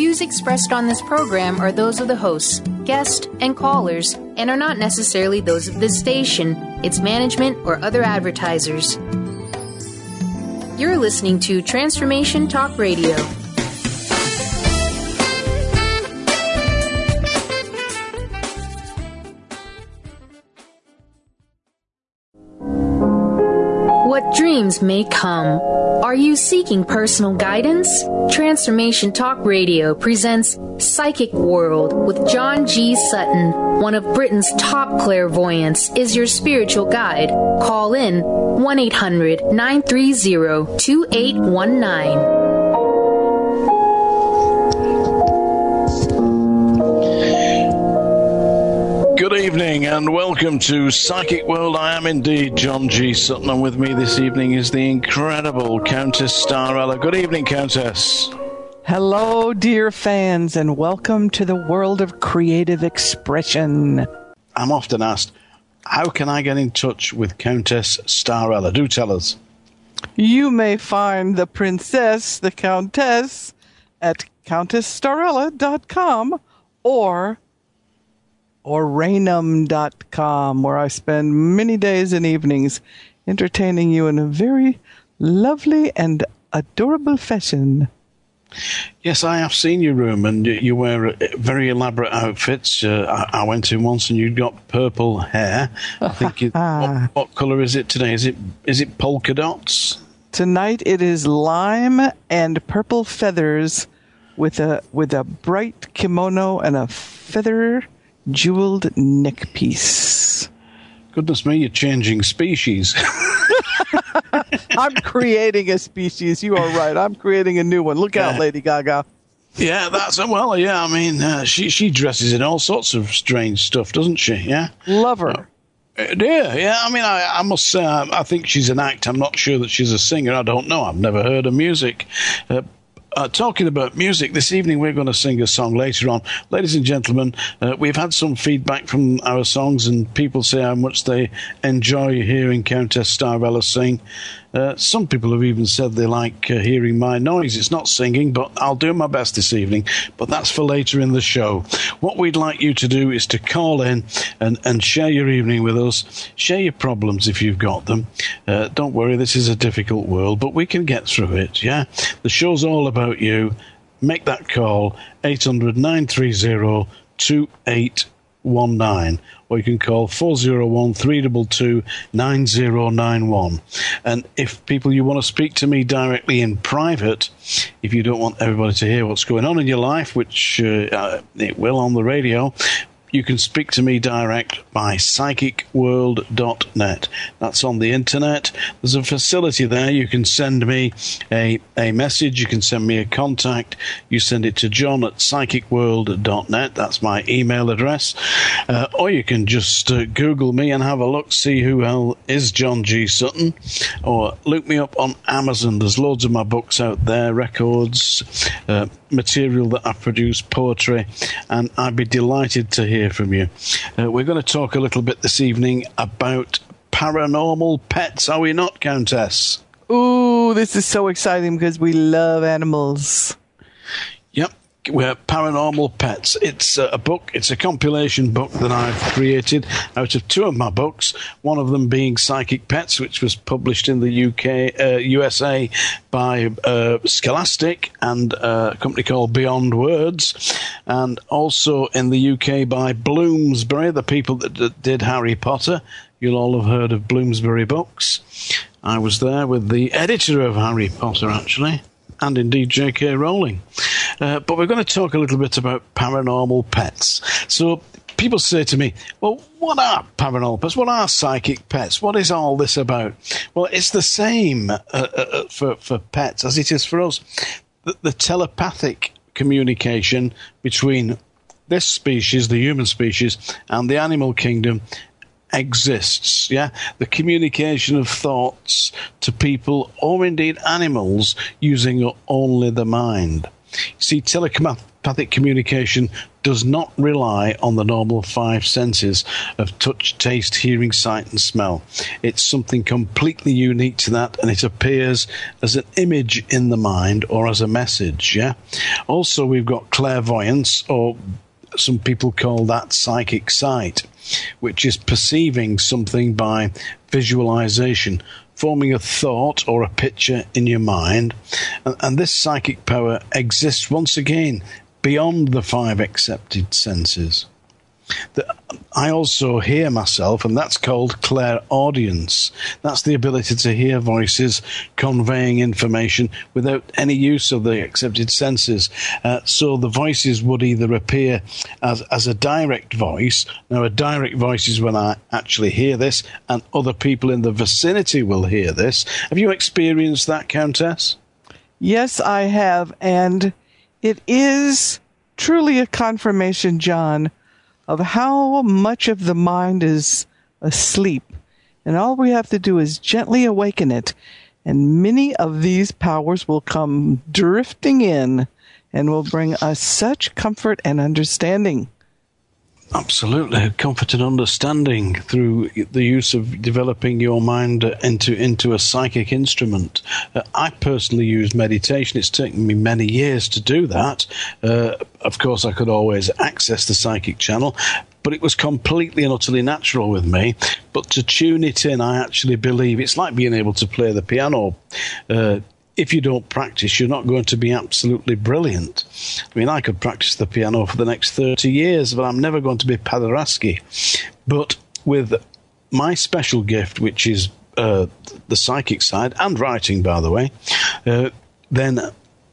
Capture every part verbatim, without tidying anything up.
views expressed on this program are those of the hosts, guests, and callers, and are not necessarily those of this station, its management, or other advertisers. You're listening to Transformation Talk Radio. What dreams may come. Are you seeking personal guidance? Transformation Talk Radio presents Psychic World with John G. Sutton. One of Britain's top clairvoyants is your spiritual guide. Call in one eight hundred nine three zero two eight one nine. Good evening and welcome to Psychic World. I am indeed John G. Sutton, and with me this evening is the incredible Countess Starella. Good evening, Countess. Hello, dear fans, and welcome to the world of creative expression. I'm often asked, how can I get in touch with Countess Starella? Do tell us. You may find the princess, the countess, at countess starella dot com or or rainham dot com, where I spend many days and evenings entertaining you in a very lovely and adorable fashion. Yes, I have seen your room, and you wear very elaborate outfits. Uh, I, I went in once, and you'd got purple hair. I think. It, what, what colour is it today? Is it is it polka dots? Tonight it is lime and purple feathers, with a with a bright kimono and a feather jeweled neck piece. Goodness me, you're changing species. I'm creating a species. You are right. I'm creating a new one. Look out, Lady Gaga. Yeah, that's well. Yeah, I mean, uh, she she dresses in all sorts of strange stuff, doesn't she? Yeah, love her. Uh, yeah, yeah. I mean, I, I must say, I, I think she's an act. I'm not sure that she's a singer. I don't know. I've never heard her music. Uh, Uh, talking about music, this evening we're going to sing a song later on. Ladies and gentlemen, uh, we've had some feedback from our songs, and people say how much they enjoy hearing Countess Starella sing. Uh, some people have even said they like uh, hearing my noise. It's not singing, but I'll do my best this evening. But that's for later in the show. What we'd like you to do is to call in and, and share your evening with us. Share your problems if you've got them. Uh, don't worry, this is a difficult world, but we can get through it, yeah? The show's all about you. Make that call, eight hundred nine three zero two eight one nine. Or you can call four oh one, three two two, nine oh nine one. And if people, you want to speak to me directly in private, if you don't want everybody to hear what's going on in your life, which uh, it will on the radio, you can speak to me direct by psychic world dot net. That's on the internet. There's a facility there. You can send me a, a message. You can send me a contact. You send it to John at psychic world dot net. That's my email address. Uh, or you can just uh, Google me and have a look, see who hell is John G. Sutton. Or look me up on Amazon. There's loads of my books out there, records, uh, material that I produce, poetry, and I'd be delighted to hear from you. Uh, we're going to talk a little bit this evening about paranormal pets, are we not, Countess? Ooh, this is so exciting because we love animals. Yep, we're paranormal pets. It's a book, it's a compilation book that I've created out of two of my books, one of them being Psychic Pets, which was published in the U K, uh, U S A by uh, Scholastic and uh, a company called Beyond Words, and also in the U K by Bloomsbury, the people that d- did Harry Potter. You'll all have heard of Bloomsbury Books. I was there with the editor of Harry Potter, actually, and indeed J K Rowling. Uh, but we're going to talk a little bit about paranormal pets. So people say to me, well, what are paranormal pets? What are psychic pets? What is all this about? Well, it's the same uh, uh, for, for pets as it is for us. The, the telepathic communication between this species, the human species, and the animal kingdom exists, yeah? The communication of thoughts to people or indeed animals using only the mind. See, telepathic communication does not rely on the normal five senses of touch, taste, hearing, sight, and smell. It's something completely unique to that, and it appears as an image in the mind or as a message, yeah? Also, we've got clairvoyance, or some people call that psychic sight, which is perceiving something by visualization, forming a thought or a picture in your mind. And, and this psychic power exists once again beyond the five accepted senses. The, I also hear myself, and that's called clairaudience. That's the ability to hear voices conveying information without any use of the accepted senses. Uh, so the voices would either appear as, as a direct voice. Now, a direct voice is when I actually hear this, and other people in the vicinity will hear this. Have you experienced that, Countess? Yes, I have, and it is truly a confirmation, John, of how much of the mind is asleep. And all we have to do is gently awaken it, and many of these powers will come drifting in and will bring us such comfort and understanding. Absolutely, comfort and understanding through the use of developing your mind into into a psychic instrument. Uh, I personally use meditation. It's taken me many years to do that. Uh, of course, I could always access the psychic channel, but it was completely and utterly natural with me. But to tune it in, I actually believe it's like being able to play the piano. Uh, If you don't practice, you're not going to be absolutely brilliant. I mean, I could practice the piano for the next thirty years, but I'm never going to be Paderewski. But with my special gift, which is uh, the psychic side, and writing, by the way, uh, then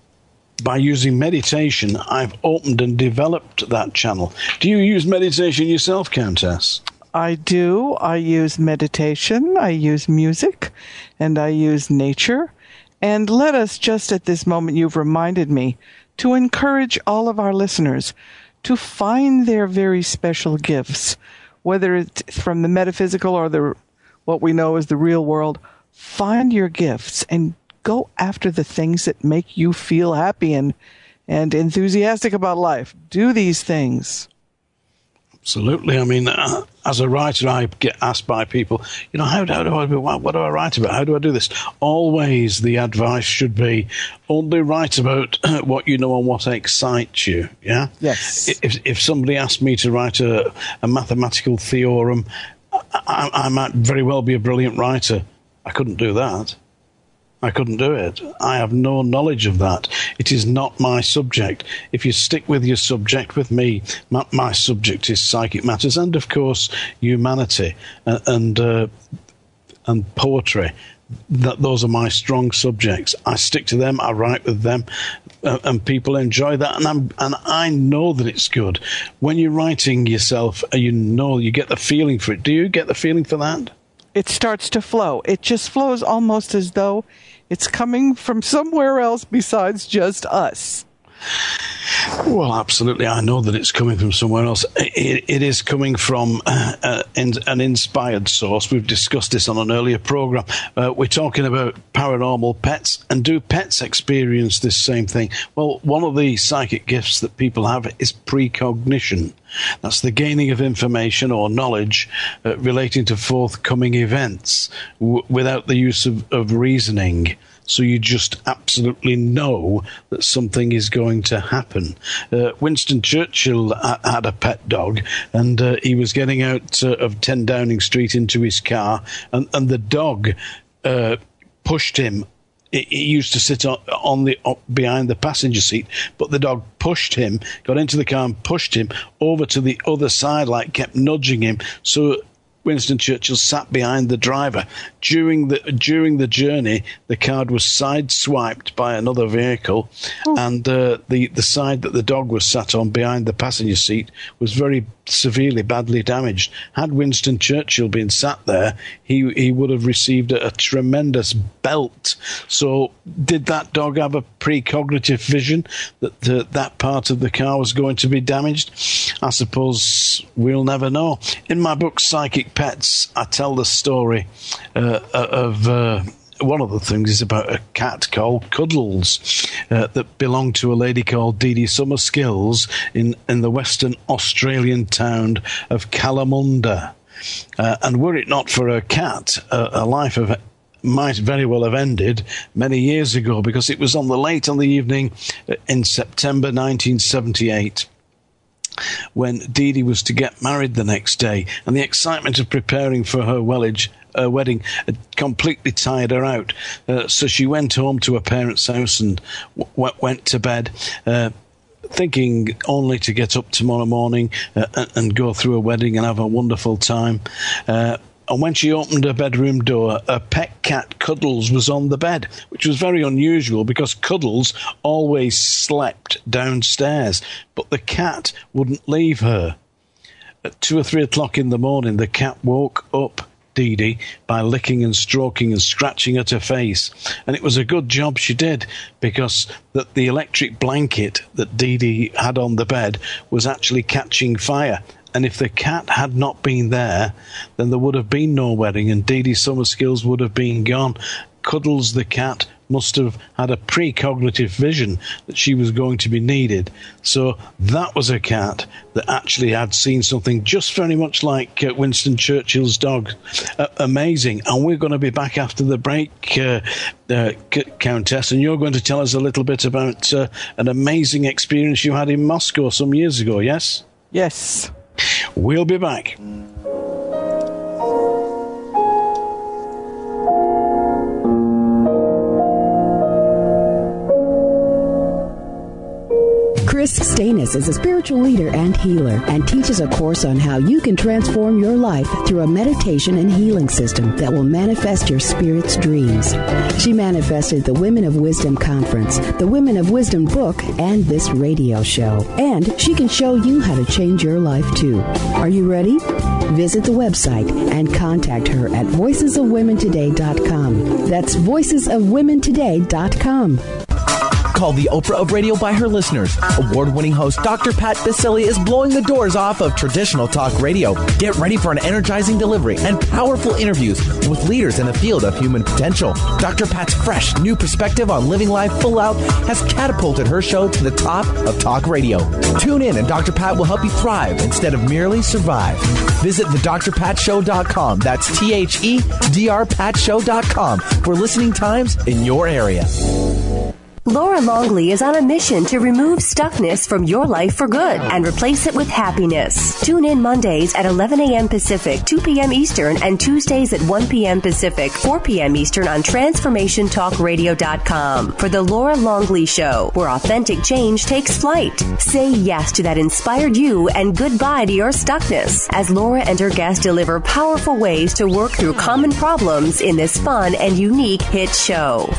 by using meditation, I've opened and developed that channel. Do you use meditation yourself, Countess? I do. I use meditation, I use music, and I use nature. And let us just at this moment, you've reminded me, to encourage all of our listeners to find their very special gifts, whether it's from the metaphysical or the what we know as the real world. Find your gifts and go after the things that make you feel happy and, and enthusiastic about life. Do these things. Absolutely. I mean, uh, as a writer, I get asked by people, you know, how, how do I do, what, what do I write about? How do I do this? Always the advice should be only write about what you know and what excites you. Yeah. Yes. If if somebody asked me to write a, a mathematical theorem, I, I might very well be a brilliant writer. I couldn't do that. I couldn't do it. I have no knowledge of that. It is not my subject. If you stick with your subject, with me, my, my subject is psychic matters and, of course, humanity and and, uh, and poetry. That those are my strong subjects. I stick to them. I write with them, uh, and people enjoy that. And I'm and I know that it's good. When you're writing yourself, you know you get the feeling for it. Do you get the feeling for that? It starts to flow. It just flows almost as though it's coming from somewhere else besides just us. Well, absolutely. I know that it's coming from somewhere else. It, it is coming from uh, in, an inspired source. We've discussed this on an earlier program. Uh, we're talking about paranormal pets. And do pets experience this same thing? Well, one of the psychic gifts that people have is precognition. That's the gaining of information or knowledge uh, relating to forthcoming events w- without the use of, of reasoning. So you just absolutely know that something is going to happen. Uh, Winston Churchill ha- had a pet dog, and uh, he was getting out uh, of ten Downing Street into his car, and, and the dog uh, pushed him. He used to sit on, on the up behind the passenger seat, but the dog pushed him, got into the car and pushed him over to the other side, like kept nudging him. So Winston Churchill sat behind the driver. During the during the journey, the car was sideswiped by another vehicle, oh. and uh, the the side that the dog was sat on behind the passenger seat was very severely, badly damaged. Had Winston Churchill been sat there, he he would have received a, a tremendous belt. So, did that dog have a precognitive vision that the, that part of the car was going to be damaged? I suppose we'll never know. In my book, Psychic Pets, I tell the story uh, of uh, one of the things is about a cat called Cuddles uh, that belonged to a lady called Dee Dee Summerskills in, in the Western Australian town of Kalamunda. Uh, and were it not for a cat, uh, a life of might very well have ended many years ago, because it was on the late on the evening in September nineteen seventy-eight when Dee Dee was to get married the next day, and the excitement of preparing for her wellage, uh, wedding had completely tired her out. Uh, so she went home to her parents' house and w- went to bed, uh, thinking only to get up tomorrow morning uh, and, and go through a wedding and have a wonderful time. Uh, And when she opened her bedroom door, her pet cat Cuddles was on the bed, which was very unusual because Cuddles always slept downstairs, but the cat wouldn't leave her. At two or three o'clock in the morning, the cat woke up Dee Dee by licking and stroking and scratching at her face. And it was a good job she did, because that the electric blanket that Dee Dee had on the bed was actually catching fire. And if the cat had not been there, then there would have been no wedding, and Dee Dee Summerskills would have been gone. Cuddles the cat must have had a precognitive vision that she was going to be needed. So that was a cat that actually had seen something just very much like uh, Winston Churchill's dog. Uh, amazing. And we're going to be back after the break, uh, uh, C- Countess, and you're going to tell us a little bit about uh, an amazing experience you had in Moscow some years ago, yes? Yes. We'll be back. Chris Stanis is a spiritual leader and healer and teaches a course on how you can transform your life through a meditation and healing system that will manifest your spirit's dreams. She manifested the Women of Wisdom Conference, the Women of Wisdom book, and this radio show. And she can show you how to change your life too. Are you ready? Visit the website and contact her at voices of women today dot com. That's voices of women today dot com. Called the Oprah of radio by her listeners, award-winning host Doctor Pat Baccili is blowing the doors off of traditional talk radio. Get ready for an energizing delivery and powerful interviews with leaders in the field of human potential. Doctor Pat's fresh, new perspective on living life full out has catapulted her show to the top of talk radio. Tune in and Doctor Pat will help you thrive instead of merely survive. Visit the dr pat show dot com. That's T H E D R pat show dot com for listening times in your area. Laura Longley is on a mission to remove stuckness from your life for good and replace it with happiness. Tune in Mondays at eleven a.m. Pacific, two p.m. Eastern, and Tuesdays at one p.m. Pacific, four p.m. Eastern on transformation talk radio dot com for The Laura Longley Show, where authentic change takes flight. Say yes to that inspired you and goodbye to your stuckness as Laura and her guests deliver powerful ways to work through common problems in this fun and unique hit show.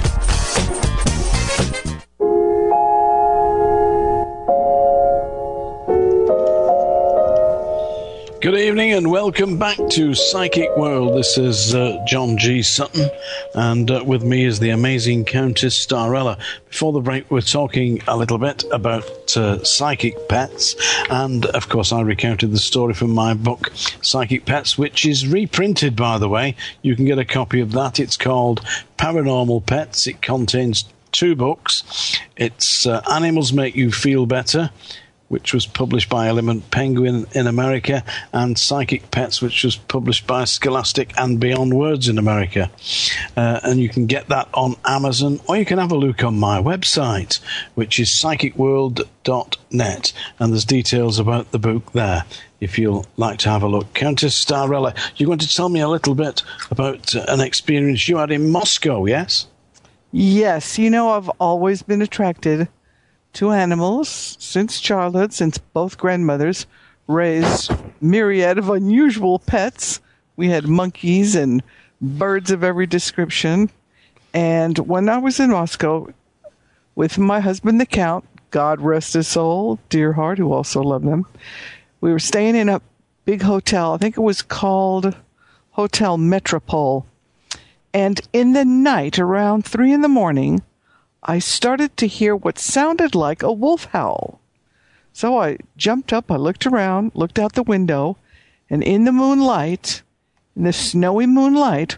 Good evening and welcome back to Psychic World. This is uh, John G. Sutton, and uh, with me is the amazing Countess Starella. Before the break, we're talking a little bit about uh, psychic pets, and of course I recounted the story from my book, Psychic Pets, which is reprinted, by the way. You can get a copy of that. It's called Paranormal Pets. It contains two books. It's uh, Animals Make You Feel Better, which was published by Element Penguin in America, and Psychic Pets, which was published by Scholastic and Beyond Words in America. Uh, and you can get that on Amazon, or you can have a look on my website, which is psychic world dot net, and there's details about the book there, if you'll like to have a look. Countess Starella, you're going to tell me a little bit about uh, an experience you had in Moscow, yes? Yes, you know, I've always been attracted to animals since childhood, since both grandmothers raised myriad of unusual pets. We had monkeys and birds of every description. And when I was in Moscow with my husband, the Count, God rest his soul, dear heart, who also loved them, we were staying in a big hotel. I think it was called Hotel Metropole. And in the night, around three in the morning, I started to hear what sounded like a wolf howl. So I jumped up, I looked around, looked out the window, and in the moonlight, in the snowy moonlight,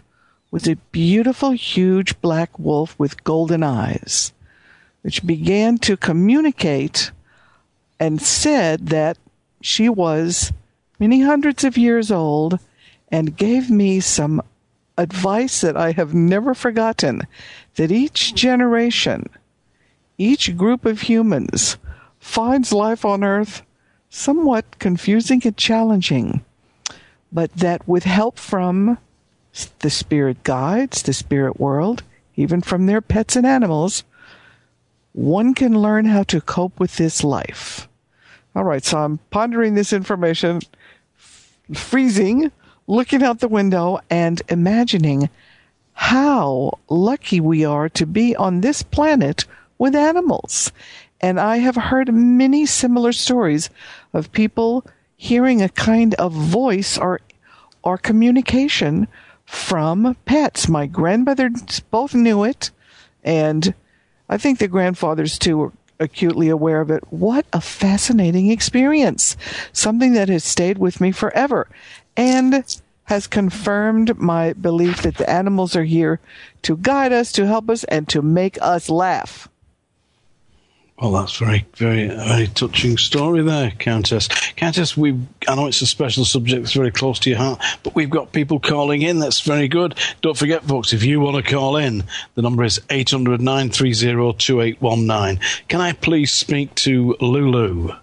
was a beautiful, huge black wolf with golden eyes, which began to communicate and said that she was many hundreds of years old and gave me some advice that I have never forgotten, that each generation, each group of humans finds life on Earth somewhat confusing and challenging, but that with help from the spirit guides, the spirit world, even from their pets and animals, one can learn how to cope with this life. All right, so I'm pondering this information, f- freezing, looking out the window and imagining how lucky we are to be on this planet with animals. And I have heard many similar stories of people hearing a kind of voice or or communication from pets. My grandmothers both knew it, and I think the grandfathers too were acutely aware of it. What a fascinating experience. Something that has stayed with me forever and has confirmed my belief that the animals are here to guide us, to help us, and to make us laugh. Well, that's very, very, very touching story there, Countess. Countess, we I know it's a special subject that's very close to your heart, but we've got people calling in. That's very good. Don't forget, folks, if you want to call in, the number is eight hundred, nine three zero, two eight one nine. Can I please speak to Lulu?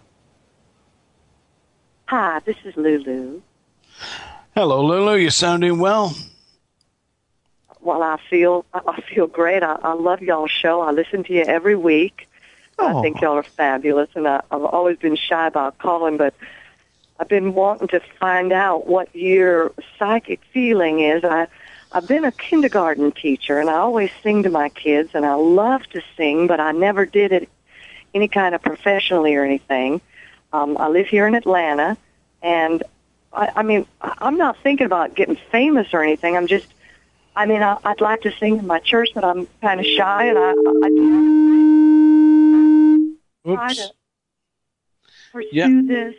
Hi, this is Lulu. Hello, Lulu. You're sounding well. Well, I feel I feel great. I, I love y'all's show. I listen to you every week. Oh. I think y'all are fabulous, and I, I've always been shy about calling, but I've been wanting to find out what your psychic feeling is. I, I've been a kindergarten teacher, and I always sing to my kids, and I love to sing, but I never did it any kind of professionally or anything. Um, I live here in Atlanta, and I, I mean, I'm not thinking about getting famous or anything. I'm just, I mean, I, I'd like to sing in my church, but I'm kind of shy, and I, I try to pursue yeah. this.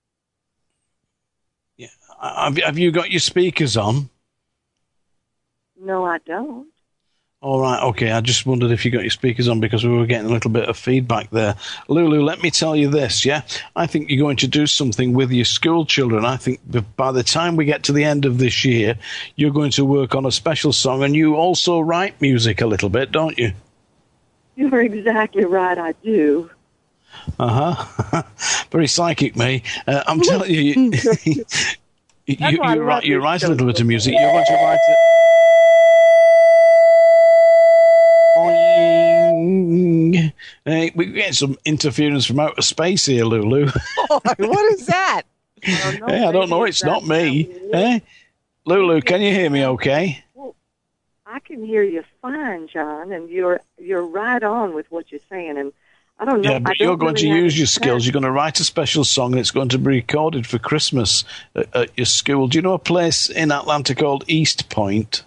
Yeah. Have, have you got your speakers on? No, I don't. All right, okay. I just wondered if you got your speakers on because we were getting a little bit of feedback there. Lulu, let me tell you this, yeah? I think you're going to do something with your school children. I think by the time we get to the end of this year, you're going to work on a special song, and you also write music a little bit, don't you? You're exactly right, I do. Uh-huh. Very psychic, me. Uh, I'm telling you, you, you, you, you write, you write a little bit of music. You're going to write it. Hey, we get some interference from outer space here, Lulu. Oh, what is that? I know, hey, I don't know. It's not me. Hey, Lulu, can you hear me okay? Well, I can hear you fine, John, and you're you're right on with what you're saying, and I don't know. Yeah, but you're going to use your skills. You're going to write a special song, and it's going to be recorded for Christmas at, at your school. Do you know a place in Atlanta called East Point?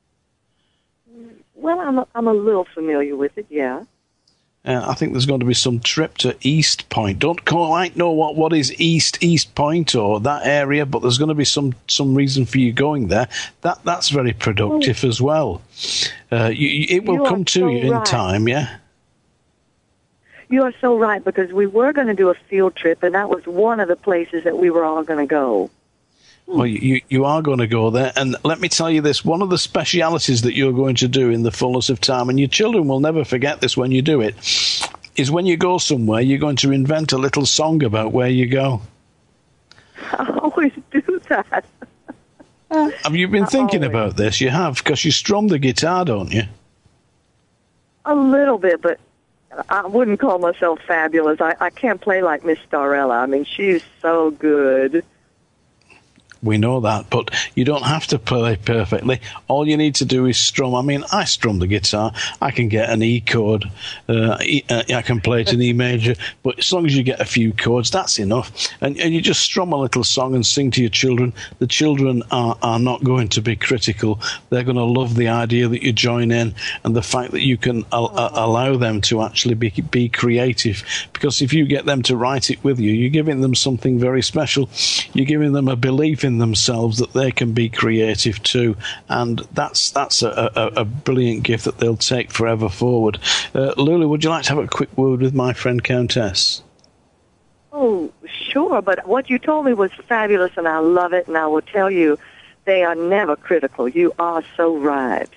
Well, I'm a, I'm a little familiar with it, yeah. Uh, I think there's going to be some trip to East Point. Don't quite know what, what is East East Point or that area, but there's going to be some, some reason for you going there. That That's very productive oh. as well. Uh, you, it will you come to so you in right. time, yeah? You are so right, because we were going to do a field trip, and that was one of the places that we were all going to go. Well, you, you are going to go there. And let me tell you this, one of the specialities that you're going to do in the fullness of time, and your children will never forget this when you do it, is when you go somewhere, you're going to invent a little song about where you go. I always do that. Have you been I thinking always. about this? You have, because you strum the guitar, don't you? A little bit, but I wouldn't call myself fabulous. I, I can't play like Miss Starella. I mean, she's so good. We know that, but you don't have to play perfectly. All you need to do is strum. I mean, I strum the guitar. I can get an E chord. Uh, e, uh, I can play it in E major. But as long as you get a few chords, that's enough. And, and you just strum a little song and sing to your children. The children are, are not going to be critical. They're going to love the idea that you join in and the fact that you can al- uh, allow them to actually be, be creative. Because if you get them to write it with you, you're giving them something very special. You're giving them a belief in in themselves that they can be creative too, and that's that's a, a, a brilliant gift that they'll take forever forward. Uh, Lulu, would you like to have a quick word with my friend Countess? Oh, sure, but what you told me was fabulous, and I love it, and I will tell you, they are never critical. You are so right.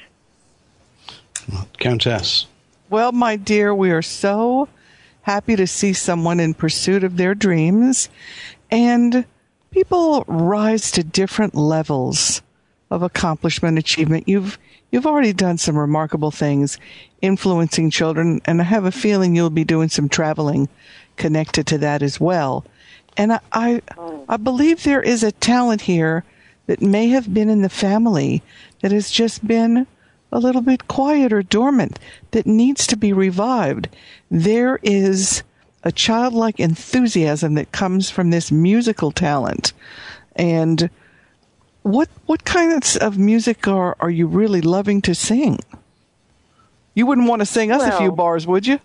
Countess. Well, my dear, we are so happy to see someone in pursuit of their dreams, and people rise to different levels of accomplishment, achievement. You've you've already done some remarkable things influencing children, and I have a feeling you'll be doing some traveling connected to that as well. And I, I, I believe there is a talent here that may have been in the family that has just been a little bit quiet or dormant, that needs to be revived. There is a childlike enthusiasm that comes from this musical talent. And what what kinds of music are, are you really loving to sing? You wouldn't want to sing us well, a few bars, would you?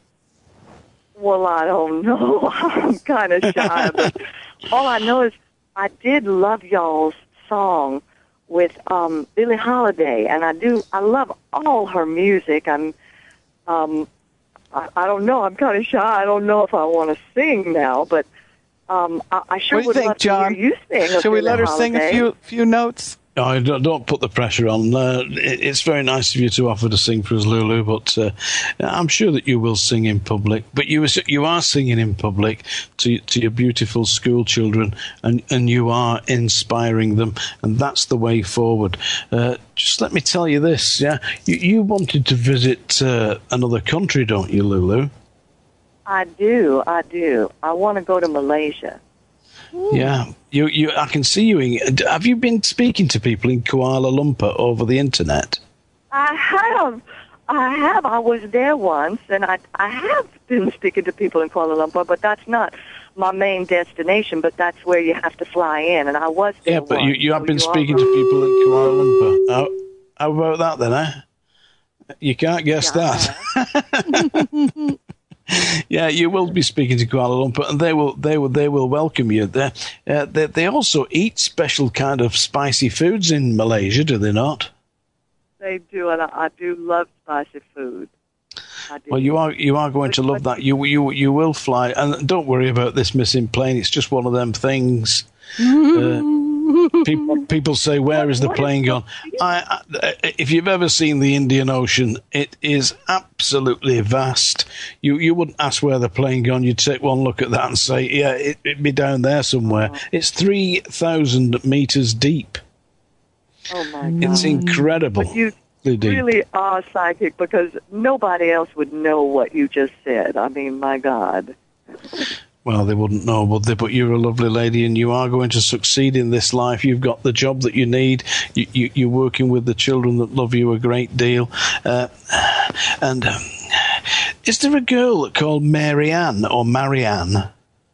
Well, I don't know. I'm kind of shy. But all I know is I did love y'all's song with um, Billie Holiday, and I do. I love all her music. I'm. Um, I, I don't know. I'm kind of shy. I don't know if I want to sing now, but um, I, I sure what do you would think, love John? to hear you sing. Shall we Billie let her Holiday. sing a few few notes? No, don't, don't put the pressure on. Uh, it, it's very nice of you to offer to sing for us, Lulu, but uh, I'm sure that you will sing in public. But you you are singing in public to to your beautiful school children, and, and you are inspiring them, and that's the way forward. Uh, just let me tell you this, yeah? You, you wanted to visit uh, another country, don't you, Lulu? I do. I do. I want to go to Malaysia. Yeah, you, you. I can see you. In, have you been speaking to people in Kuala Lumpur over the internet? I have. I have. I was there once, and I I have been speaking to people in Kuala Lumpur, but that's not my main destination. But that's where you have to fly in, and I was there Yeah, but once, you, you have so been you speaking are to people in Kuala Lumpur. How, how about that then, eh? You can't guess Yeah. that. Yeah, you will be speaking to Kuala Lumpur, and they will, they will, they will welcome you. They, uh, they, they also eat special kind of spicy foods in Malaysia, do they not? They do, and I, I do love spicy food. I do. Well, you are, you are going to love that. You, you, you will fly, and don't worry about this missing plane. It's just one of them things. Uh, people, people say, "Where is the plane gone?" I, I, if you've ever seen the Indian Ocean, it is absolutely vast. You you wouldn't ask where the plane gone. You'd take one look at that and say, "Yeah, it, it'd be down there somewhere." Oh. It's three thousand meters deep. Oh my God! It's incredible. But you deep. really are psychic, because nobody else would know what you just said. I mean, my God. Well, they wouldn't know, would they? But you're a lovely lady, and you are going to succeed in this life. You've got the job that you need. You, you, you're working with the children that love you a great deal. Uh, and um, is there a girl called Marianne or Marianne?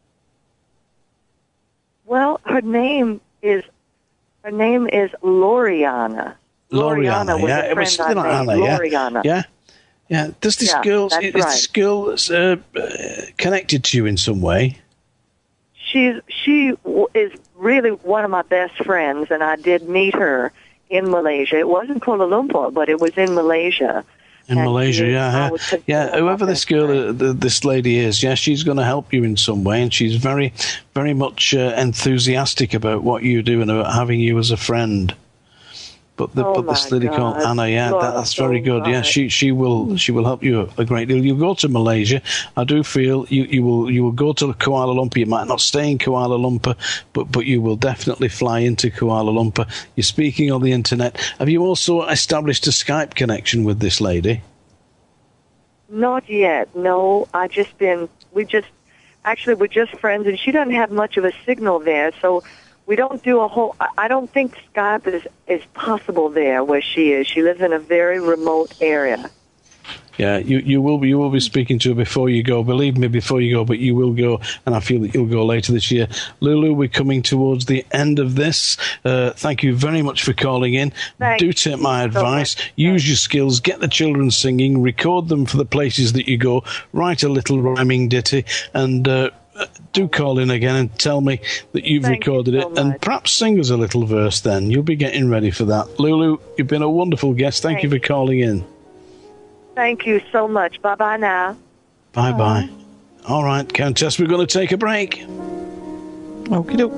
Well, her name is her name is Loriana. Loriana, was yeah, a it was friend something I like made. Anna, yeah, Loriana. yeah. Yeah, does this Yeah, girl, that's is this right. girl uh, uh, connected to you in some way? She's she w- is really one of my best friends, and I did meet her in Malaysia. It wasn't Kuala Lumpur, but it was in Malaysia. In And Malaysia, she- yeah, I yeah. would consider yeah. her Whoever my this best girl, friend. uh, th- this lady is, yeah, she's going to help you in some way, and she's very, very much uh, enthusiastic about what you do and about having you as a friend. But the, Oh but this my lady called God. Anna, yeah, You that, are that's so very good. Yeah, right. she she will she will help you a great deal. You go to Malaysia, I do feel you, you will you will go to Kuala Lumpur. You might not stay in Kuala Lumpur, but but you will definitely fly into Kuala Lumpur. You're speaking on the internet. Have you also established a Skype connection with this lady? Not yet. No, I just been. We just actually we're just friends, and she doesn't have much of a signal there, so. We don't do a whole, I- I don't think Skype is, is possible there where she is. She lives in a very remote area. Yeah, you, you will be you will be speaking to her before you go. Believe me, before you go, but you will go, and I feel that you'll go later this year. Lulu, we're coming towards the end of this. Uh, thank you very much for calling in. Thanks. Do take my So advice. much. Use your skills. Get the children singing. Record them for the places that you go. Write a little rhyming ditty, and uh, do call in again and tell me that you've Thank recorded you it. so And much. perhaps sing us a little verse then. You'll be getting ready for that. Lulu, you've been a wonderful guest. Thank, Thank you for you. calling in. Thank you so much. Bye-bye now. Bye-bye. All right, Countess, we're going to take a break. Okie doke.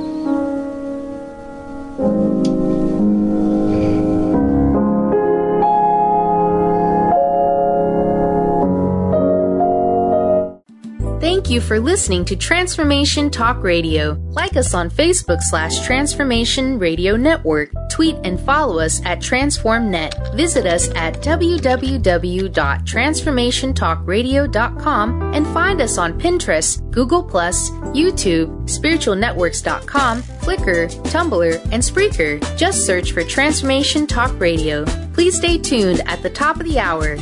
Thank you for listening to Transformation Talk Radio. Like us on Facebook slash Transformation Radio Network. Tweet and follow us at TransformNet. Visit us at w w w dot transformation talk radio dot com and find us on Pinterest, Google plus, YouTube, spiritual networks dot com, Flickr, Tumblr, and Spreaker. Just search for Transformation Talk Radio. Please stay tuned at the top of the hour.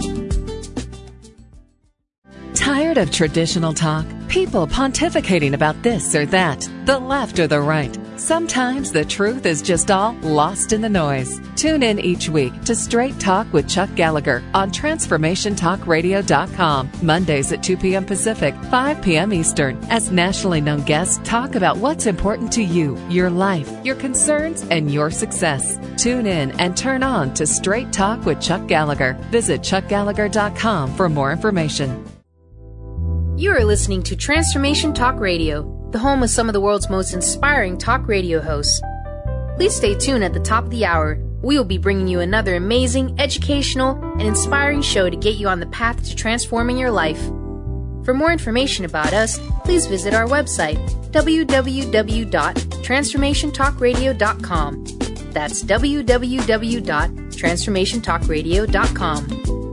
Tired of traditional talk? People pontificating about this or that, the left or the right. Sometimes the truth is just all lost in the noise. Tune in each week to Straight Talk with Chuck Gallagher on transformation talk radio dot com, Mondays at two p.m. Pacific, five p.m. Eastern, as nationally known guests talk about what's important to you, your life, your concerns, and your success. Tune in and turn on to Straight Talk with Chuck Gallagher. Visit chuck gallagher dot com for more information. You are listening to Transformation Talk Radio, the home of some of the world's most inspiring talk radio hosts. Please stay tuned at the top of the hour. We will be bringing you another amazing, educational, and inspiring show to get you on the path to transforming your life. For more information about us, please visit our website, w w w dot transformation talk radio dot com. That's w w w dot transformation talk radio dot com.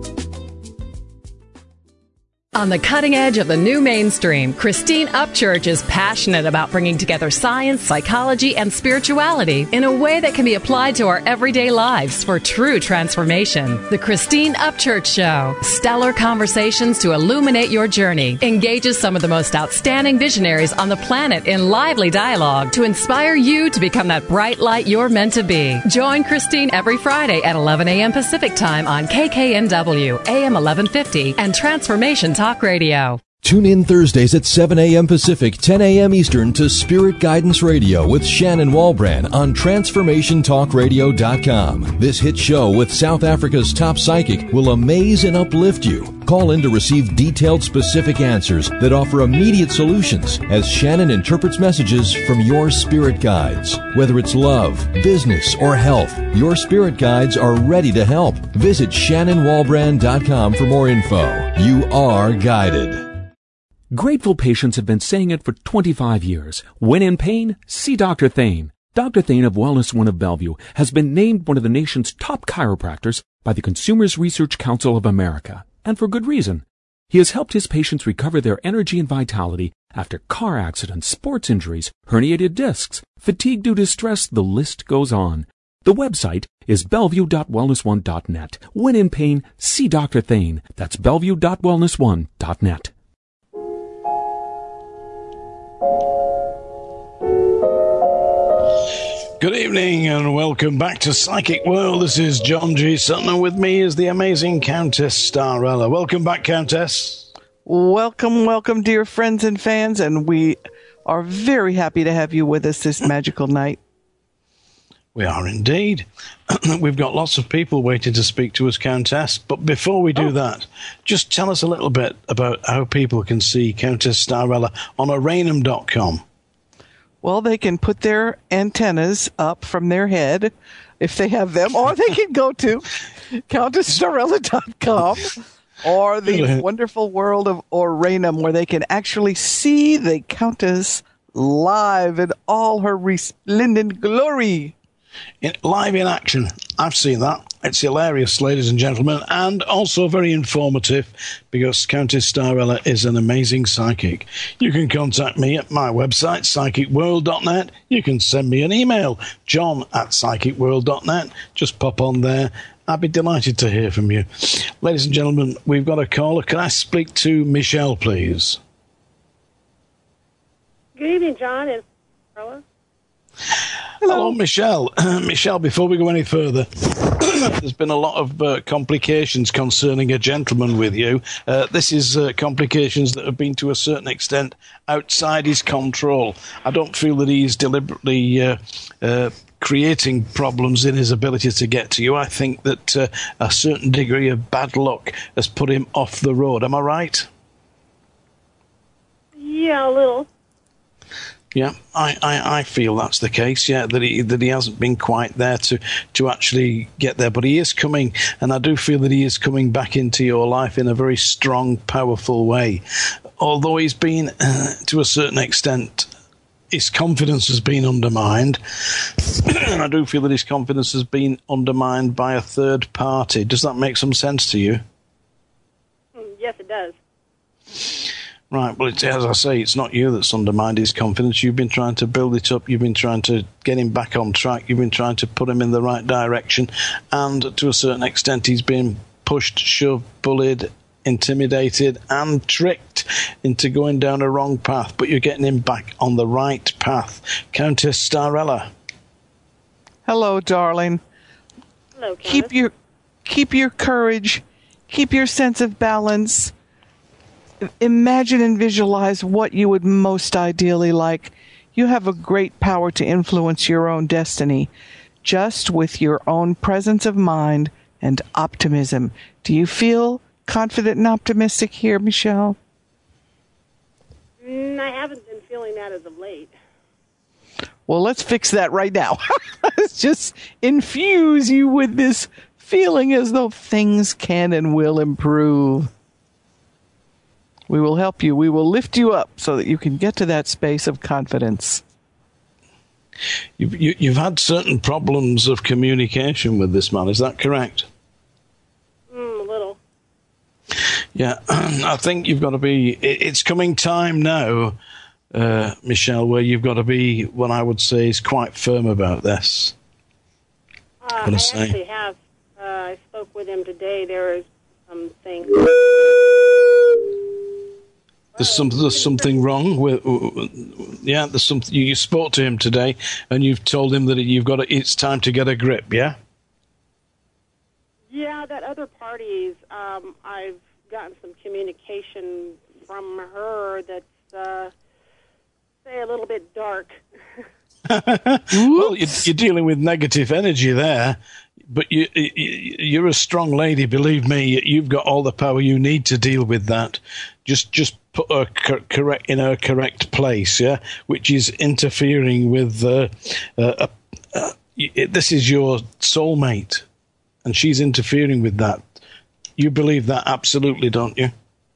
On the cutting edge of the new mainstream, Christine Upchurch is passionate about bringing together science, psychology, and spirituality in a way that can be applied to our everyday lives for true transformation. The Christine Upchurch Show, stellar conversations to illuminate your journey, engages some of the most outstanding visionaries on the planet in lively dialogue to inspire you to become that bright light you're meant to be. Join Christine every Friday at eleven a.m. Pacific Time on K K N W, A M eleven fifty, and Transformation Talk Radio. Tune in Thursdays at seven a.m. Pacific, ten a.m. Eastern to Spirit Guidance Radio with Shannon Walbrand on transformation talk radio dot com. This hit show with South Africa's top psychic will amaze and uplift you. Call in to receive detailed, specific answers that offer immediate solutions as Shannon interprets messages from your spirit guides. Whether it's love, business, or health, your spirit guides are ready to help. Visit shannon walbrand dot com for more info. You are guided. Grateful patients have been saying it for twenty-five years. When in pain, see Doctor Thane. Doctor Thane of Wellness One of Bellevue has been named one of the nation's top chiropractors by the Consumers Research Council of America, and for good reason. He has helped his patients recover their energy and vitality after car accidents, sports injuries, herniated discs, fatigue due to stress, the list goes on. The website is bellevue dot wellness one dot net. When in pain, see Doctor Thane. That's bellevue dot wellness one dot net. Good evening and welcome back to Psychic World. This is John G. Sutton, and with me is the amazing Countess Starella. Welcome back, Countess. Welcome, welcome, dear friends and fans, and we are very happy to have you with us this magical night. We are indeed. We've got lots of people waiting to speak to us, Countess, but before we do oh. that, just tell us a little bit about how people can see Countess Starella on arainum dot com. Well, they can put their antennas up from their head, if they have them, or they can go to countess starella dot com or the wonderful world of Orainum, where they can actually see the Countess live in all her resplendent glory. In, live in action. I've seen that. It's hilarious, ladies and gentlemen, and also very informative because Countess Starella is an amazing psychic. You can contact me at my website, psychic world dot net. You can send me an email, john at psychic world dot net. Just pop on there. I'd be delighted to hear from you. Ladies and gentlemen, we've got a caller. Can I speak to Michelle, please? Good evening, John. It's Starella. Hello, Hello Michelle. Uh, Michelle, before we go any further, there's been a lot of uh, complications concerning a gentleman with you. Uh, this is uh, complications that have been to a certain extent outside his control. I don't feel that he's deliberately uh, uh, creating problems in his ability to get to you. I think that uh, a certain degree of bad luck has put him off the road. Am I right? Yeah, a little. Yeah, I, I, I feel that's the case, yeah, that he that he hasn't been quite there to, to actually get there. But he is coming, and I do feel that he is coming back into your life in a very strong, powerful way. Although he's been, uh, to a certain extent, his confidence has been undermined. And I do feel that his confidence has been undermined by a third party. Does that make some sense to you? Yes, it does. Right, well, it's, as I say, it's not you that's undermined his confidence. You've been trying to build it up. You've been trying to get him back on track. You've been trying to put him in the right direction. And to a certain extent, he's been pushed, shoved, bullied, intimidated, and tricked into going down a wrong path. But you're getting him back on the right path. Countess Starella. Hello, darling. Hello, Countess. Keep your, keep your courage. Keep your sense of balance. Imagine and visualize what you would most ideally like. You have a great power to influence your own destiny, just with your own presence of mind and optimism. Do you feel confident and optimistic here, Michelle? Mm, I haven't been feeling that as of late. Well, let's fix that right now. Let's just infuse you with this feeling as though things can and will improve. We will help you. We will lift you up so that you can get to that space of confidence. You've, you, you've had certain problems of communication with this man. Is that correct? Mm, a little. Yeah, I think you've got to be... It's coming time now, uh, Michelle, where you've got to be, what I would say, is quite firm about this. Uh, I say. actually have. Uh, I spoke with him today. There is some things... There's, some, there's something wrong with, yeah. There's something. You spoke to him today, and you've told him that you've got. To, it's time to get a grip. Yeah. Yeah, that other parties. Um, I've gotten some communication from her that's uh, say a little bit dark. Well, you're, you're dealing with negative energy there, but you, you, you're a strong lady. Believe me, you've got all the power you need to deal with that. Just, just. Put her cor- correct in her correct place, yeah, which is interfering with. Uh, uh, uh, uh, this is your soulmate, and she's interfering with that. You believe that absolutely, don't you?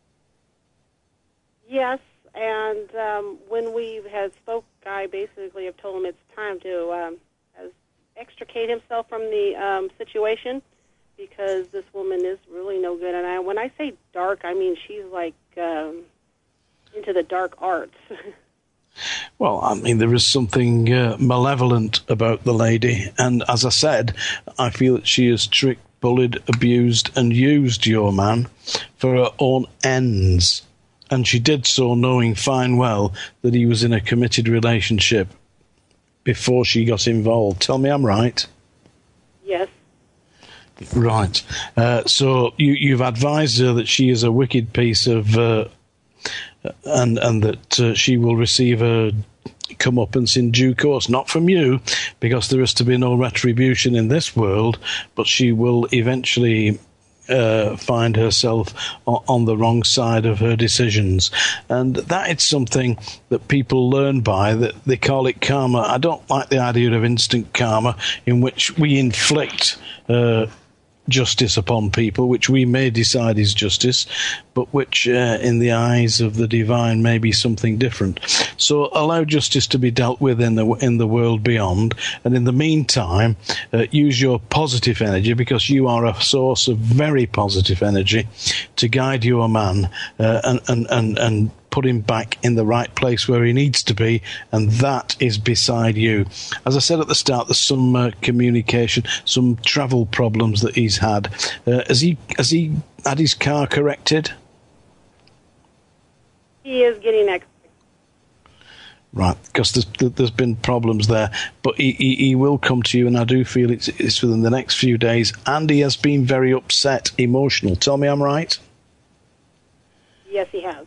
Yes, and um, when we had spoke, I basically have told him it's time to um, has extricate himself from the um, situation because this woman is really no good. And I, when I say dark, I mean she's like. Um, into the dark arts. Well, I mean, there is something uh, malevolent about the lady, and as I said, I feel that she has tricked, bullied, abused, and used your man for her own ends, and she did so knowing fine well that he was in a committed relationship before she got involved. Tell me I'm right? Yes. Right. Uh, so you, you've advised her that she is a wicked piece of... Uh, And and that uh, she will receive a comeuppance in due course, not from you, because there is to be no retribution in this world, but she will eventually uh, find herself on, on the wrong side of her decisions. And that is something that people learn by, that they call it karma. I don't like the idea of instant karma, in which we inflict uh justice upon people, which we may decide is justice, but which uh, in the eyes of the divine may be something different. So allow justice to be dealt with in the in the world beyond, and in the meantime uh, use your positive energy, because you are a source of very positive energy, to guide your man uh, and, and, and, and put him back in the right place where he needs to be, and that is beside you. As I said at the start, there's some uh, communication, some travel problems that he's had. Uh, has he has he had his car corrected? He is getting ex- Right, because there's, there's been problems there, but he, he, he will come to you, and I do feel it's, it's within the next few days, and he has been very upset, emotional. Tell me I'm right? Yes, he has.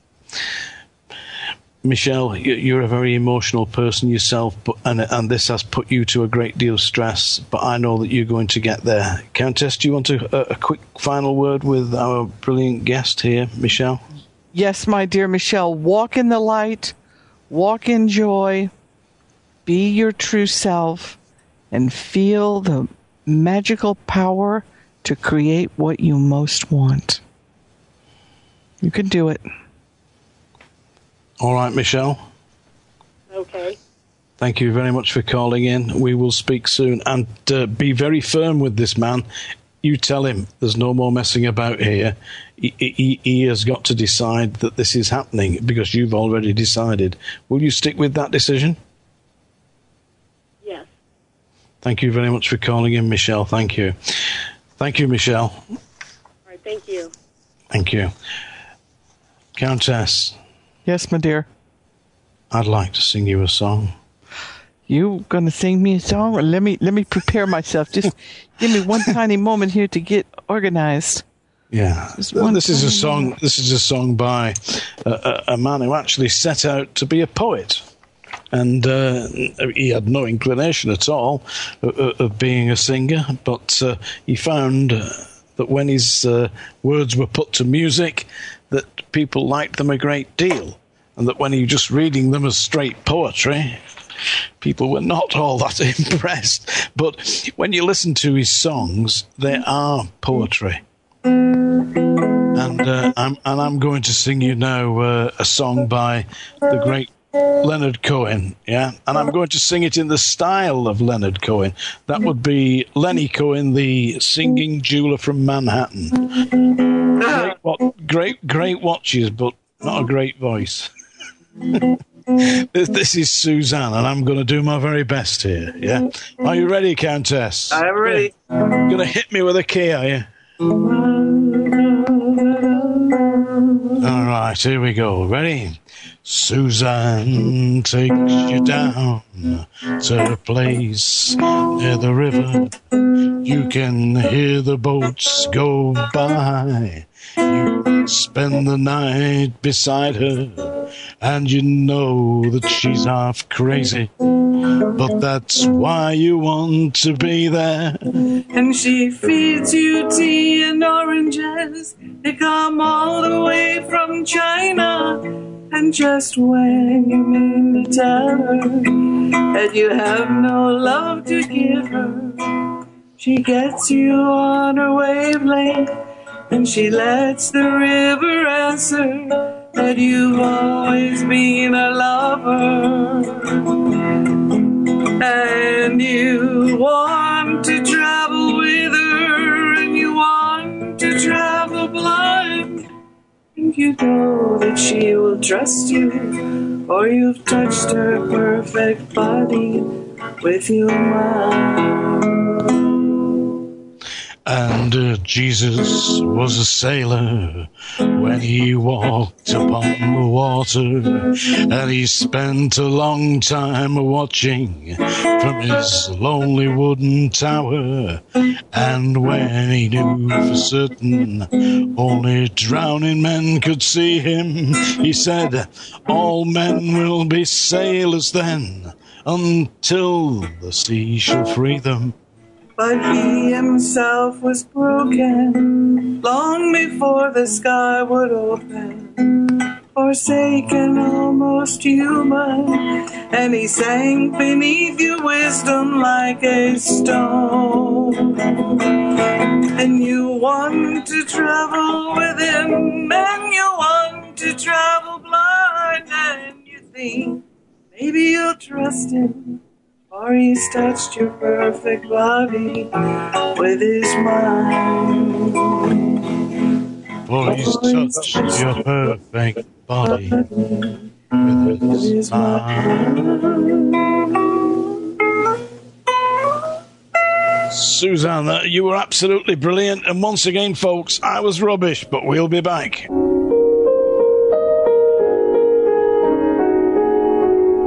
Michelle, you're a very emotional person yourself, but and, and this has put you to a great deal of stress, but I know that you're going to get there. Countess, do you want to, a, a quick final word with our brilliant guest here, Michelle? Yes, my dear Michelle, walk in the light, walk in joy, be your true self, and feel the magical power to create what you most want. You can do it. All right, Michelle. Okay. Thank you very much for calling in. We will speak soon. And uh, be very firm with this man. You tell him there's no more messing about here. He, he, he has got to decide that this is happening because you've already decided. Will you stick with that decision? Yes. Thank you very much for calling in, Michelle. Thank you. Thank you, Michelle. All right, thank you. Thank you. Countess. Yes, my dear. I'd like to sing you a song. You gonna sing me a song? Or let me let me prepare myself. Just give me one tiny moment here to get organized. Yeah, this is a song. Moment. This is a song by a, a, a man who actually set out to be a poet, and uh, he had no inclination at all of, of being a singer. But uh, he found that when his uh, words were put to music, that people liked them a great deal, and that when he was just reading them as straight poetry, people were not all that impressed. But when you listen to his songs, they are poetry. And uh, I'm and I'm going to sing you now uh, a song by the great Leonard Cohen, yeah? And I'm going to sing it in the style of Leonard Cohen. That would be Lenny Cohen, the singing jeweler from Manhattan. Great, what, great, great watches, but not a great voice. this, this is Suzanne, and I'm going to do my very best here, yeah? Are you ready, Countess? I'm ready. You're going to hit me with a key, are you? All right, here we go. Ready? Suzanne takes you down to a place near the river. You can hear the boats go by. You spend the night beside her, and you know that she's half crazy, but that's why you want to be there. And she feeds you tea and oranges. They come all the way from China. And just when you mean to tell her that you have no love to give her, she gets you on her wavelength, and she lets the river answer that you've always been a lover. And you want to travel with her, and you want to travel blind. And you know that she will trust you, for you've touched her perfect body with your mind. And uh, Jesus was a sailor when he walked upon the water, and he spent a long time watching from his lonely wooden tower. And when he knew for certain only drowning men could see him, he said, all men will be sailors then, until the sea shall free them. But he himself was broken long before the sky would open, forsaken, almost human, and he sank beneath your wisdom like a stone. And you want to travel with him, and you want to travel blind, and you think maybe you'll trust him, for he's touched your perfect body with his mind. For he's touched your perfect body with his mind. Suzanne, you were absolutely brilliant. And once again, folks, I was rubbish, but we'll be back.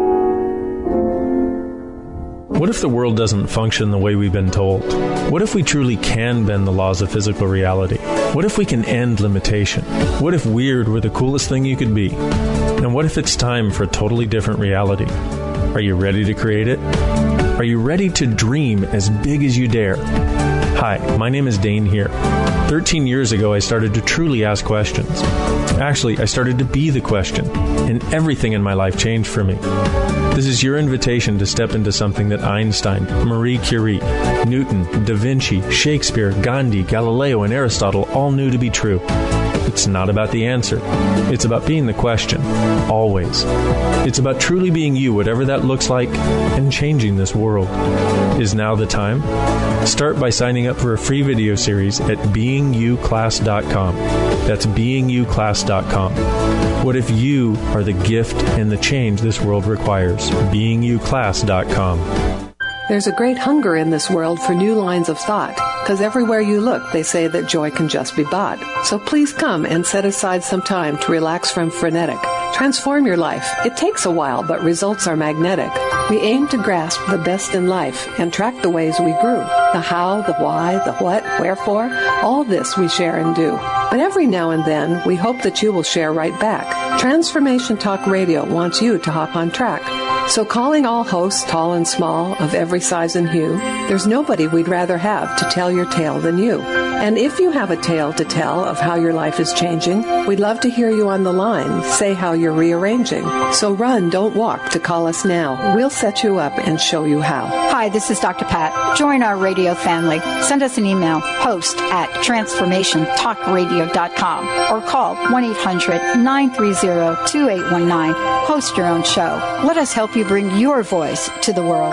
What if the world doesn't function the way we've been told? What if we truly can bend the laws of physical reality? What if we can end limitation? What if weird were the coolest thing you could be? And what if it's time for a totally different reality? Are you ready to create it? Are you ready to dream as big as you dare? Hi, my name is Dane here. thirteen years ago, I started to truly ask questions. Actually, I started to be the question, and everything in my life changed for me. This is your invitation to step into something that Einstein, Marie Curie, Newton, Da Vinci, Shakespeare, Gandhi, Galileo, and Aristotle all knew to be true. It's not about the answer. It's about being the question, always. It's about truly being you, whatever that looks like, and changing this world. Is now the time? Start by signing up for a free video series at being you class dot com. That's being you class dot com. What if you are the gift and the change this world requires? being you class dot com. There's a great hunger in this world for new lines of thought, because everywhere you look, they say that joy can just be bought. So please come and set aside some time to relax from frenetic. Transform your life. It takes a while, but results are magnetic. We aim to grasp the best in life and track the ways we grew. The how, the why, the what, wherefore, all this we share and do. But every now and then, we hope that you will share right back. Transformation Talk Radio wants you to hop on track. So calling all hosts, tall and small, of every size and hue, there's nobody we'd rather have to tell your tale than you. And if you have a tale to tell of how your life is changing, we'd love to hear you on the line. Say how you're rearranging. So run, don't walk to call us now. We'll set you up and show you how. Hi, this is Doctor Pat. Join our radio family. Send us an email, host at transformation talk radio dot com, or call one eight hundred nine three zero two eight one nine. Host your own show. Let us help you bring your voice to the world.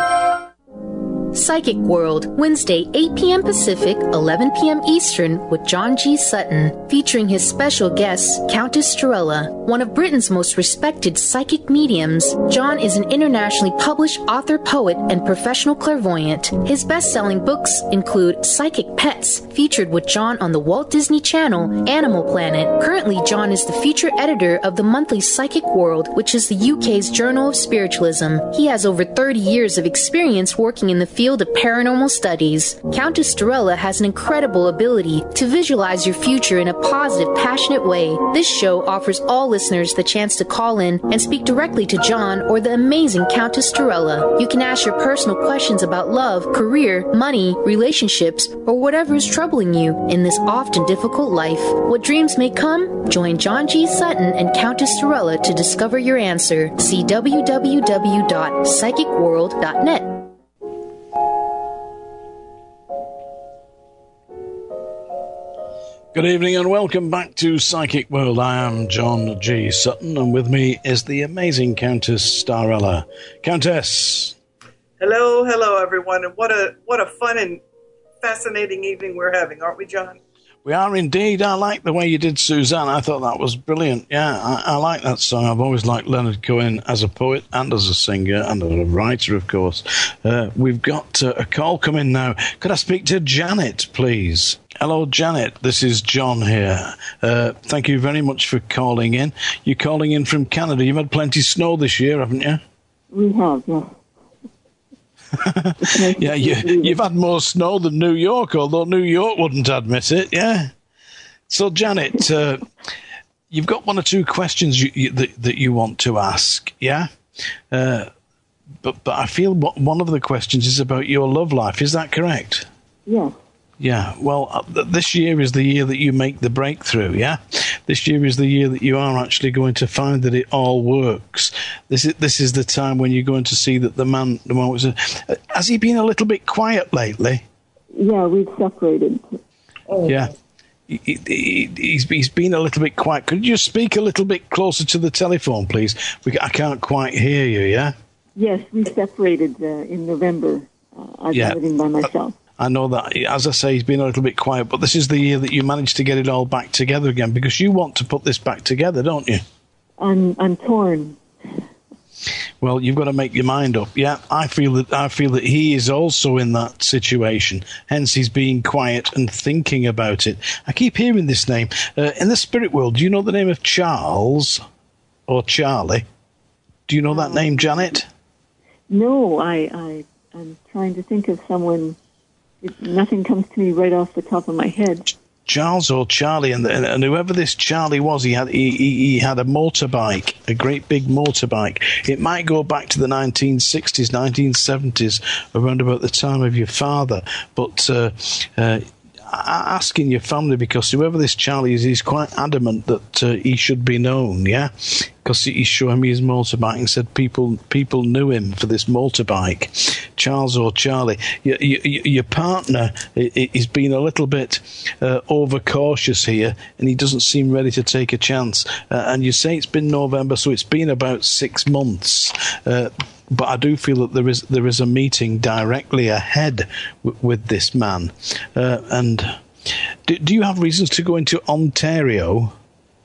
Psychic World, Wednesday, eight p.m. Pacific, eleven p.m. Eastern, with John G. Sutton, featuring his special guest, Countess Storella, one of Britain's most respected psychic mediums. John is an internationally published author, poet, and professional clairvoyant. His best-selling books include Psychic Pets, featured with John on the Walt Disney Channel, Animal Planet. Currently, John is the feature editor of the monthly Psychic World, which is the U K's Journal of Spiritualism. He has over thirty years of experience working in the field of paranormal studies. Countess Storella has an incredible ability to visualize your future in a positive, passionate way. This show offers all listeners the chance to call in and speak directly to John or the amazing Countess Storella. You can ask your personal questions about love, career, money, relationships, or whatever is troubling you in this often difficult life. What dreams may come? Join John G. Sutton and Countess Storella to discover your answer. See w w w dot psychic world dot net. Good evening and welcome back to Psychic World. I am John G. Sutton, and with me is the amazing Countess Storella. Countess. Hello, hello everyone, and what a what a fun and fascinating evening we're having, aren't we, John? We are indeed. I like the way you did Suzanne. I thought that was brilliant. Yeah, I, I like that song. I've always liked Leonard Cohen as a poet and as a singer and as a writer, of course. Uh, we've got uh, a call coming now. Could I speak to Janet, please? Hello, Janet. This is John here. Uh, thank you very much for calling in. You're calling in from Canada. You've had plenty of snow this year, haven't you? We have, yeah. Yeah, you, you've had more snow than New York, although New York wouldn't admit it, yeah. So, Janet, uh, you've got one or two questions you, you, that, that you want to ask, yeah? Uh, but, but I feel one of the questions is about your love life. Is that correct? Yeah. Yeah, well, uh, this year is the year that you make the breakthrough, yeah? This year is the year that you are actually going to find that it all works. This is this is the time when you're going to see that the man... The man was a, uh, has he been a little bit quiet lately? Yeah, we've separated. Oh. Yeah. He, he, he's, he's been a little bit quiet. Could you speak a little bit closer to the telephone, please? We, I can't quite hear you, yeah? Yes, we separated uh, in November. Uh, I've yeah. been living by myself. I know that, as I say, he's been a little bit quiet, but this is the year that you managed to get it all back together again, because you want to put this back together, don't you? I'm I'm torn. Well, you've got to make your mind up. Yeah, I feel that I feel that he is also in that situation. Hence, he's being quiet and thinking about it. I keep hearing this name uh, in the spirit world. Do you know the name of Charles or Charlie? Do you know that name, Janet? No, I. I... I'm trying to think of someone. It, nothing comes to me right off the top of my head. Charles or Charlie, and, and whoever this Charlie was, he had he, he, he had a motorbike, a great big motorbike. It might go back to the nineteen sixties, nineteen seventies, around about the time of your father. But uh, uh, asking your family, because whoever this Charlie is, he's quite adamant that uh, he should be known, yeah? Because he showed me his motorbike and said people people knew him for this motorbike. Charles or Charlie, your, your, your partner is being a little bit uh, overcautious here, and he doesn't seem ready to take a chance. Uh, and you say it's been November, so it's been about six months. Uh, but I do feel that there is there is a meeting directly ahead w- with this man. Uh, and do, do you have reasons to go into Ontario?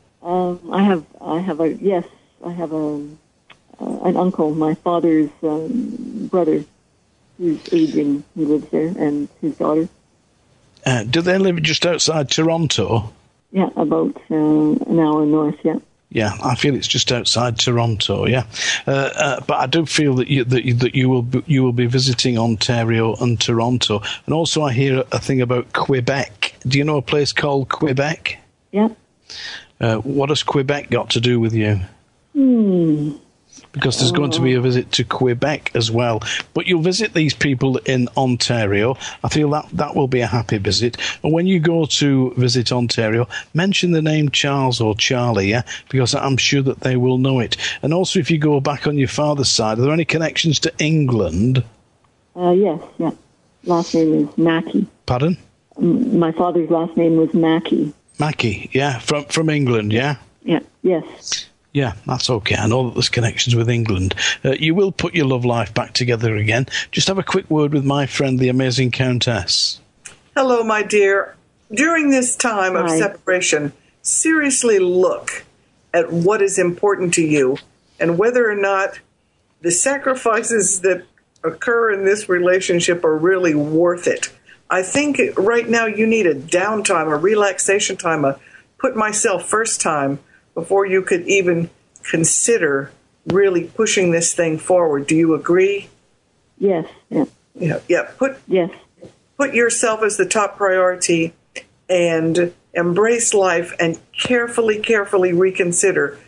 Um, I have, I have a yes, I have a uh, an uncle, my father's um, brother, who's aging. He lives there, and his daughter. Uh, do they live just outside Toronto? Yeah, about uh, an hour north. Yeah. Yeah, I feel it's just outside Toronto. Yeah, uh, uh, but I do feel that you that you, that you will be, you will be visiting Ontario and Toronto, and also I hear a thing about Quebec. Do you know a place called Quebec? Yeah. Uh, what has Quebec got to do with you? Hmm. Because there's going to be a visit to Quebec as well. But you'll visit these people in Ontario. I feel that that will be a happy visit. And when you go to visit Ontario, mention the name Charles or Charlie, yeah? Because I'm sure that they will know it. And also, if you go back on your father's side, are there any connections to England? Uh, yes, yeah. Last name is Mackey. Pardon? M- my father's last name was Mackey. Mackey, yeah, from from England, yeah? Yeah, yes. Yeah, that's okay. I know that there's connections with England. Uh, you will put your love life back together again. Just have a quick word with my friend, the amazing Countess. Hello, my dear. During this time of Hi. separation, seriously look at what is important to you and whether or not the sacrifices that occur in this relationship are really worth it. I think right now you need a downtime, a relaxation time, a put myself first time before you could even consider really pushing this thing forward. Do you agree? Yes. Yeah. Yeah. Yeah. Put yes. Put yourself as the top priority and embrace life and carefully, carefully reconsider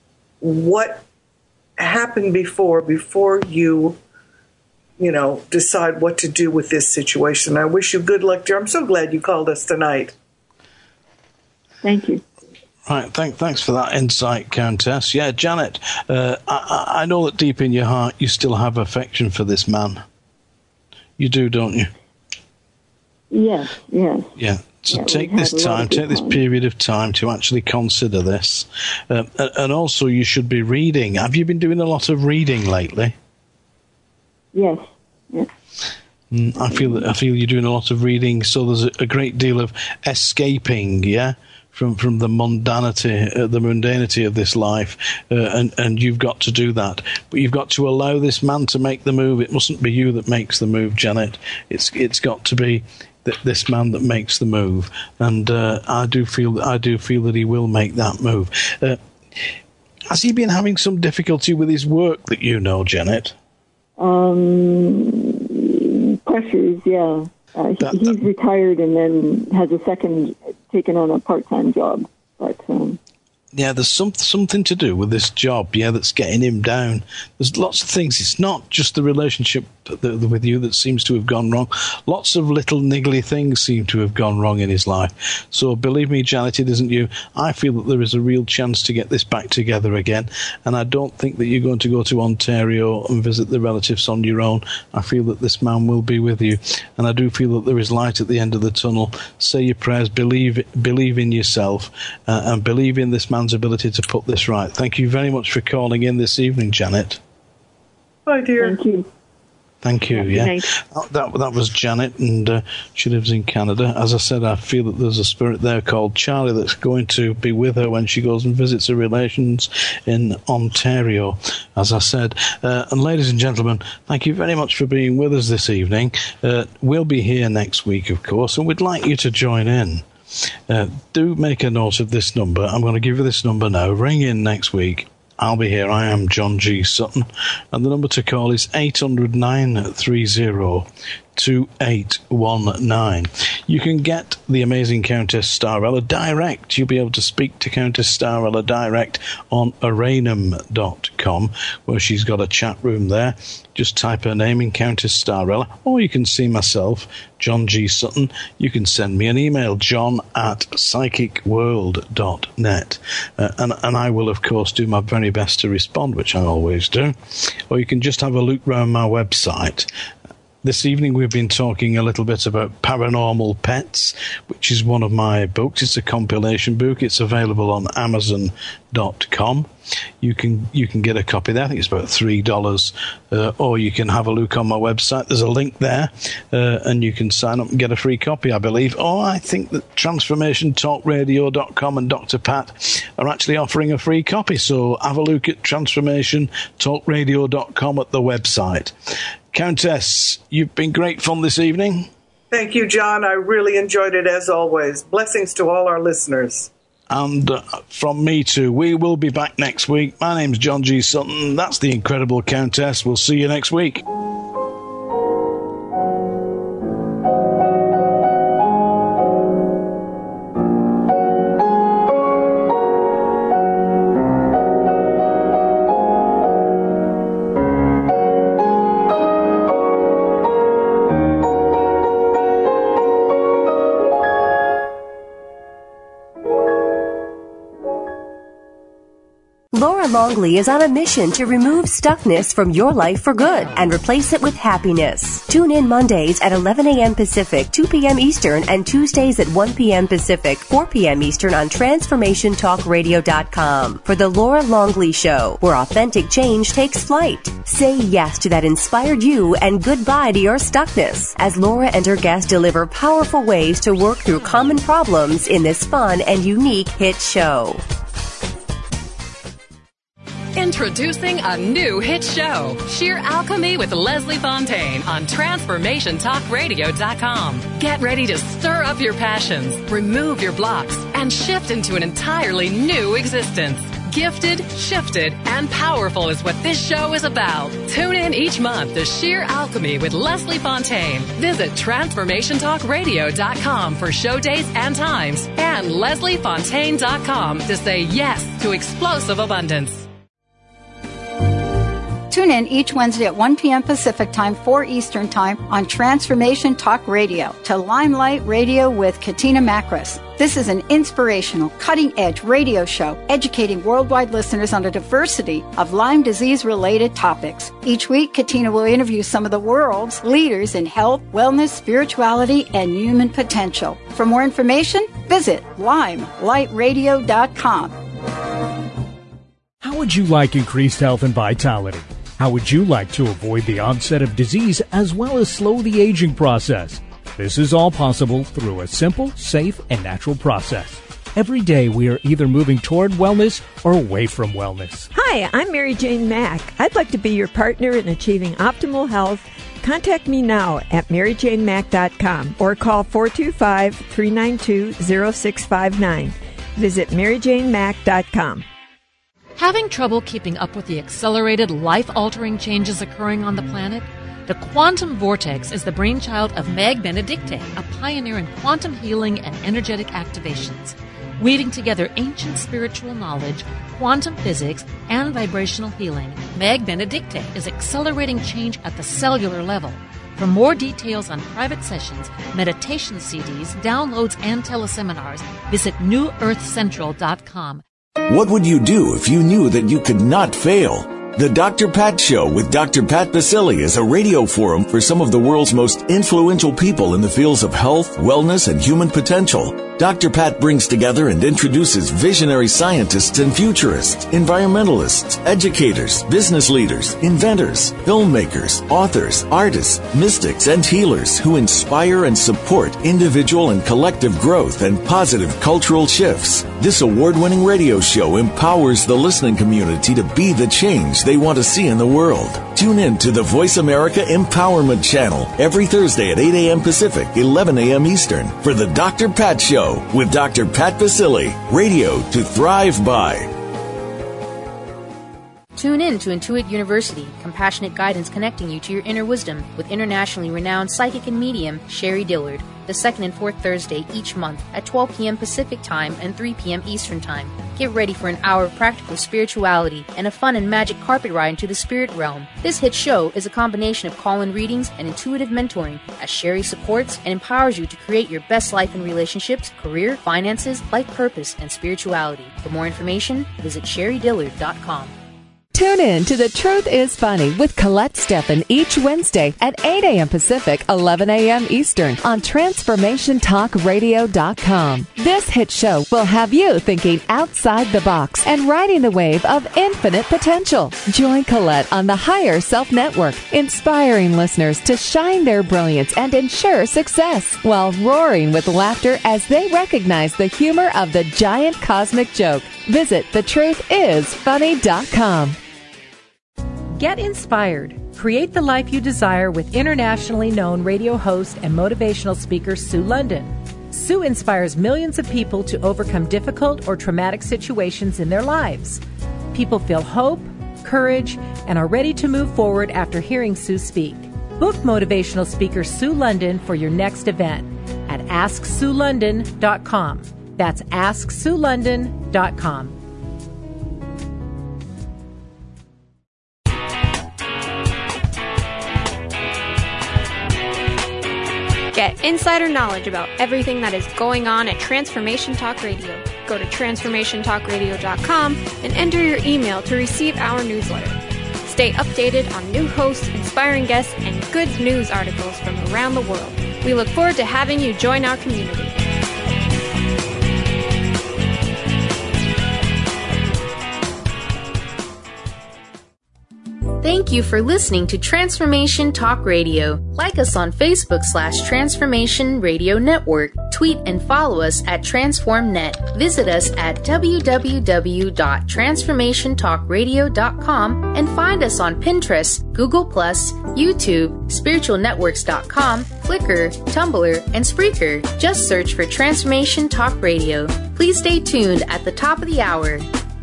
what happened before before you. you know, decide what to do with this situation. I wish you good luck, dear. I'm so glad you called us tonight. Thank you. Right, thank, thanks for that insight, Countess. Yeah, Janet, uh, I, I know that deep in your heart you still have affection for this man. You do, don't you? Yes, yes. Yeah. So Yeah, take we've this had a lot time, of good take this time. period of time to actually consider this. Um, and, and also you should be reading. Have you been doing a lot of reading lately? Yes. Yes. Mm, I feel that I feel you're doing a lot of reading, so there's a, a great deal of escaping, yeah, from from the mundanity, uh, the mundanity of this life, uh, and and you've got to do that. But you've got to allow this man to make the move. It mustn't be you that makes the move, Janet. It's it's got to be th- this man that makes the move, and uh, I do feel I do feel that he will make that move. Uh, has he been having some difficulty with his work that you know, Janet? Um, pressures, yeah. Uh, he, That- he's retired and then has a second, taken on a part-time job. But um, Yeah, there's some, something to do with this job, yeah, that's getting him down. There's lots of things. It's not just the relationship th- th- with you that seems to have gone wrong. Lots of little niggly things seem to have gone wrong in his life. So believe me, Janet, it isn't you. I feel that there is a real chance to get this back together again. And I don't think that you're going to go to Ontario and visit the relatives on your own. I feel that this man will be with you. And I do feel that there is light at the end of the tunnel. Say your prayers, believe, believe in yourself, uh, and believe in this man's ability to put this right. Thank you very much for calling in this evening, Janet. Bye, dear. thank you. Thank you. Good Yeah, night. that that was Janet, and uh, she lives in Canada. As I said, I feel that there's a spirit there called Charlie that's going to be with her when she goes and visits her relations in Ontario. As I said, uh, and ladies and gentlemen, thank you very much for being with us this evening. Uh, we'll be here next week, of course, and we'd like you to join in. Uh, do make a note of this number. I'm going to give you this number now. Ring in next week. I'll be here. I am John G. Sutton. And the number to call is eight hundred, nine three zero, two eight one nine. You can get the amazing Countess Starella direct. You'll be able to speak to Countess Starella direct on aranum dot com, where she's got a chat room there. Just type her name in, Countess Starella, or you can see myself, John G. Sutton. You can send me an email, john at psychic world dot net, uh, and, and I will, of course, do my very best to respond, which I always do. Or you can just have a look round my website. This evening we've been talking a little bit about Paranormal Pets, which is one of my books. It's a compilation book. It's available on amazon dot com. You can you can get a copy there. I think it's about three dollars. Uh, or you can have a look on my website. There's a link there, uh, and you can sign up and get a free copy, I believe. Or I think that transformation talk radio dot com and Doctor Pat are actually offering a free copy. So have a look at transformation talk radio dot com at the website. Countess, you've been great fun this evening. Thank you, John. I really enjoyed it as always. Blessings to all our listeners. And uh, from me too. We will be back next week. My name's John G. Sutton. That's the Incredible Countess. We'll see you next week. Laura Longley is on a mission to remove stuckness from your life for good and replace it with happiness. Tune in Mondays at eleven a.m. Pacific, two p.m. Eastern, and Tuesdays at one p.m. Pacific, four p.m. Eastern on transformation talk radio dot com for The Laura Longley Show, where authentic change takes flight. Say yes to that inspired you and goodbye to your stuckness as Laura and her guests deliver powerful ways to work through common problems in this fun and unique hit show. Introducing a new hit show, Sheer Alchemy with Leslie Fontaine on transformation talk radio dot com. Get ready to stir up your passions, remove your blocks, and shift into an entirely new existence. Gifted, shifted, and powerful is what this show is about. Tune in each month to Sheer Alchemy with Leslie Fontaine. Visit transformation talk radio dot com for show dates and times, and leslie fontaine dot com to say yes to explosive abundance. Tune in each Wednesday at one p.m. Pacific Time, four Eastern Time on Transformation Talk Radio to Limelight Radio with Katina Makris. This is an inspirational, cutting-edge radio show educating worldwide listeners on a diversity of Lyme disease-related topics. Each week, Katina will interview some of the world's leaders in health, wellness, spirituality, and human potential. For more information, visit limelight radio dot com. How would you like increased health and vitality? How would you like to avoid the onset of disease as well as slow the aging process? This is all possible through a simple, safe, and natural process. Every day we are either moving toward wellness or away from wellness. Hi, I'm Mary Jane Mack. I'd like to be your partner in achieving optimal health. Contact me now at mary jane mack dot com or call four two five, three nine two, zero six five nine. Visit mary jane mack dot com. Having trouble keeping up with the accelerated, life-altering changes occurring on the planet? The Quantum Vortex is the brainchild of Meg Benedicte, a pioneer in quantum healing and energetic activations. Weaving together ancient spiritual knowledge, quantum physics, and vibrational healing, Meg Benedicte is accelerating change at the cellular level. For more details on private sessions, meditation C Ds, downloads, and teleseminars, visit new earth central dot com. What would you do if you knew that you could not fail? The Doctor Pat Show with Doctor Pat Baccili is a radio forum for some of the world's most influential people in the fields of health, wellness, and human potential. Doctor Pat brings together and introduces visionary scientists and futurists, environmentalists, educators, business leaders, inventors, filmmakers, authors, artists, mystics, and healers who inspire and support individual and collective growth and positive cultural shifts. This award-winning radio show empowers the listening community to be the change they want to see in the world. Tune in to the Voice America Empowerment Channel every Thursday at eight a.m. Pacific, eleven a.m. Eastern for the Doctor Pat Show with Doctor Pat Baccili. Radio to thrive by. Tune in to Intuit University, compassionate guidance connecting you to your inner wisdom with internationally renowned psychic and medium Sherry Dillard, the second and fourth Thursday each month at twelve p.m. Pacific Time and three p.m. Eastern Time. Get ready for an hour of practical spirituality and a fun and magic carpet ride into the spirit realm. This hit show is a combination of call-in readings and intuitive mentoring as Sherry supports and empowers you to create your best life in relationships, career, finances, life purpose, and spirituality. For more information, visit sherry dillard dot com. Tune in to The Truth is Funny with Colette Steffen each Wednesday at eight a.m. Pacific, eleven a.m. Eastern on transformation talk radio dot com. This hit show will have you thinking outside the box and riding the wave of infinite potential. Join Colette on the Higher Self Network, inspiring listeners to shine their brilliance and ensure success while roaring with laughter as they recognize the humor of the giant cosmic joke. Visit the truth is funny dot com. Get inspired. Create the life you desire with internationally known radio host and motivational speaker Sue London. Sue inspires millions of people to overcome difficult or traumatic situations in their lives. People feel hope, courage, and are ready to move forward after hearing Sue speak. Book motivational speaker Sue London for your next event at ask sue london dot com. That's ask sue london dot com. Get insider knowledge about everything that is going on at Transformation Talk Radio. Go to transformation talk radio dot com and enter your email to receive our newsletter. Stay updated on new hosts, inspiring guests, and good news articles from around the world. We look forward to having you join our community. Thank you for listening to Transformation Talk Radio. Like us on Facebook slash Transformation Radio Network. Tweet and follow us at TransformNet. Visit us at w w w dot transformation talk radio dot com and find us on Pinterest, Google plus, YouTube, spiritual networks dot com, Flickr, Tumblr, and Spreaker. Just search for Transformation Talk Radio. Please stay tuned at the top of the hour.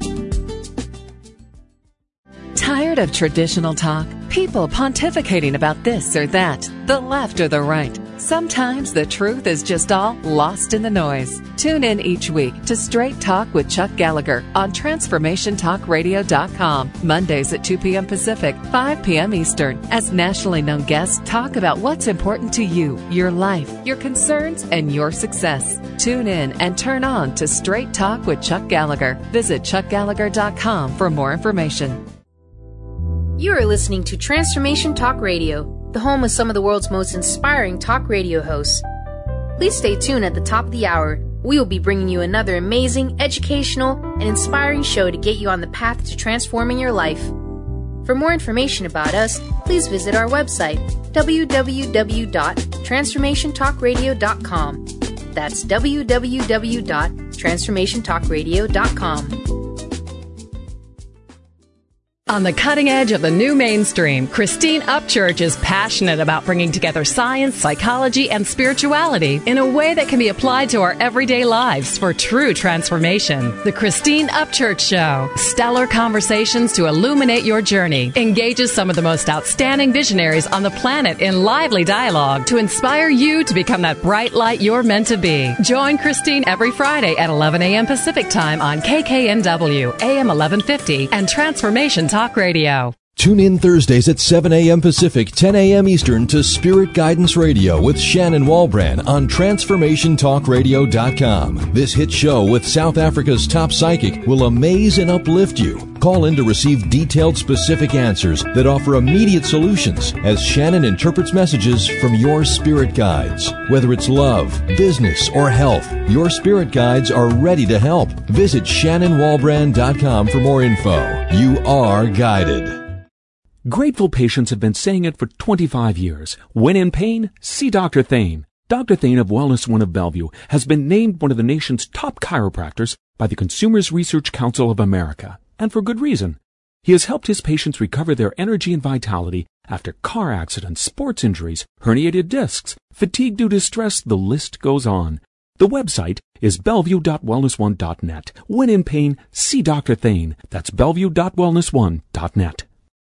Tired of traditional talk? People pontificating about this or that, the left or the right. Sometimes the truth is just all lost in the noise. Tune in each week to Straight Talk with Chuck Gallagher on transformation talk radio dot com, Mondays at two p.m. Pacific, five p.m. Eastern, as nationally known guests talk about what's important to you, your life, your concerns, and your success. Tune in and turn on to Straight Talk with Chuck Gallagher. Visit chuck gallagher dot com for more information. You are listening to Transformation Talk Radio, the home of some of the world's most inspiring talk radio hosts. Please stay tuned at the top of the hour. We will be bringing you another amazing, educational, and inspiring show to get you on the path to transforming your life. For more information about us, please visit our website, w w w dot transformation talk radio dot com. That's w w w dot transformation talk radio dot com. On the cutting edge of the new mainstream, Christine Upchurch is passionate about bringing together science, psychology, and spirituality in a way that can be applied to our everyday lives for true transformation. The Christine Upchurch Show, stellar conversations to illuminate your journey, engages some of the most outstanding visionaries on the planet in lively dialogue to inspire you to become that bright light you're meant to be. Join Christine every Friday at eleven a.m. Pacific Time on K K N W, A M eleven fifty, and Transformation Talk Radio. Tune in Thursdays at seven a.m. Pacific, ten a.m. Eastern to Spirit Guidance Radio with Shannon Walbrand on transformation talk radio dot com. This hit show with South Africa's top psychic will amaze and uplift you. Call in to receive detailed, specific answers that offer immediate solutions as Shannon interprets messages from your spirit guides. Whether it's love, business, or health, your spirit guides are ready to help. Visit shannon walbrand dot com for more info. You are guided. Grateful patients have been saying it for twenty-five years. When in pain, see Doctor Thane. Doctor Thane of Wellness One of Bellevue has been named one of the nation's top chiropractors by the Consumers Research Council of America, and for good reason. He has helped his patients recover their energy and vitality after car accidents, sports injuries, herniated discs, fatigue due to stress, the list goes on. The website is bellevue dot wellness one dot net. When in pain, see Doctor Thane. That's bellevue dot wellness one dot net.